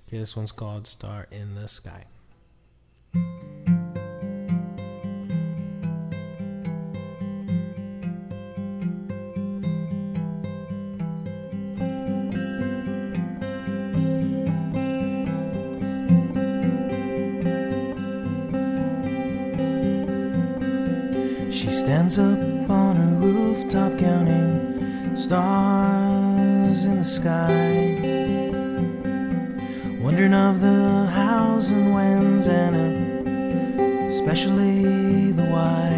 Okay, this one's called Star in the Sky. She stands up on her rooftop counting stars in the sky, wondering of the hows and whens and especially the why.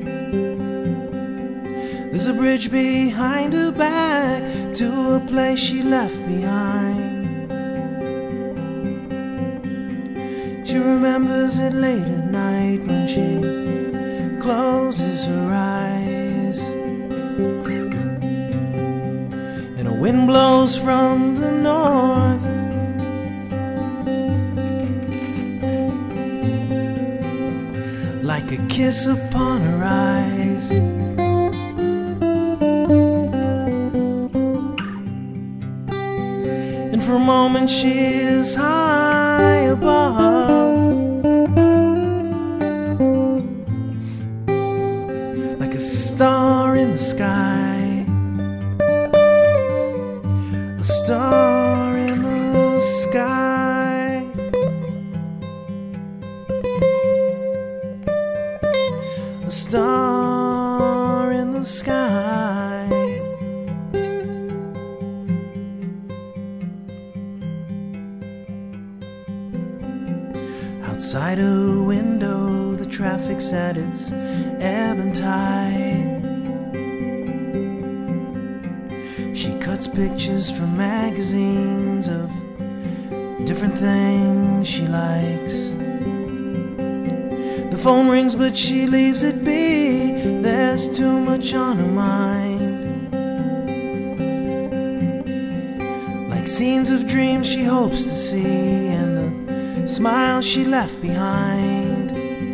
There's a bridge behind her back to a place she left behind. She remembers it late at night when she closes her eyes, and a wind blows from the north, like a kiss upon her eyes. And for a moment she is high above, like a star in the sky, a star in the sky, a star in the sky. Outside a window, the traffic's at its ebb and tide. She cuts pictures from magazines of different things she likes. The phone rings but she leaves it be, there's too much on her mind. Like scenes of dreams she hopes to see, and the smile she left behind.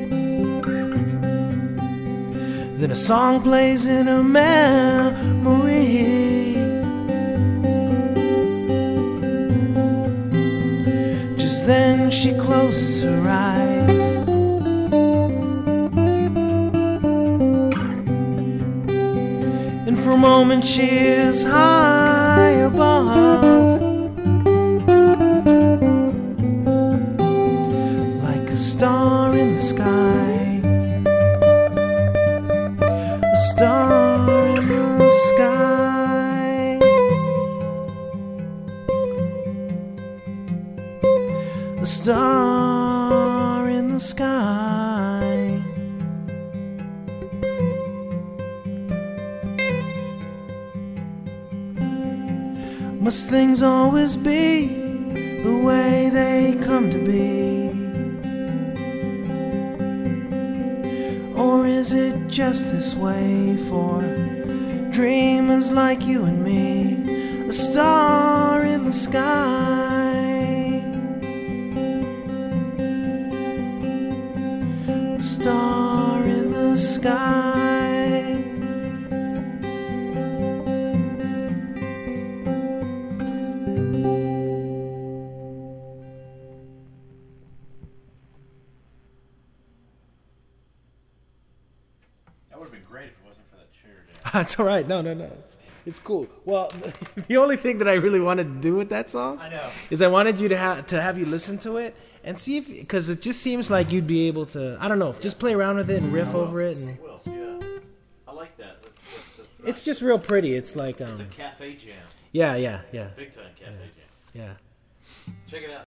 Then a song plays in her memory. Just then she closes her eyes, and for a moment she is high above, a star in the sky, a star in the sky, a star in the sky. Must things always be the way they come to be? Or is it just this way for dreamers like you and me? A star in the sky, a star in the sky. That would have been great if it wasn't for that chair, Dan. That's all right. No. It's cool. Well, the only thing that I really wanted to do with that song, I know, is I wanted you to have you listen to it and see if, because it just seems like you'd be able to, I don't know, just play around with it and riff over it. And will, yeah. I like that. That's it's just real pretty. It's like it's a cafe jam. yeah. Big time cafe jam. Yeah. Check it out.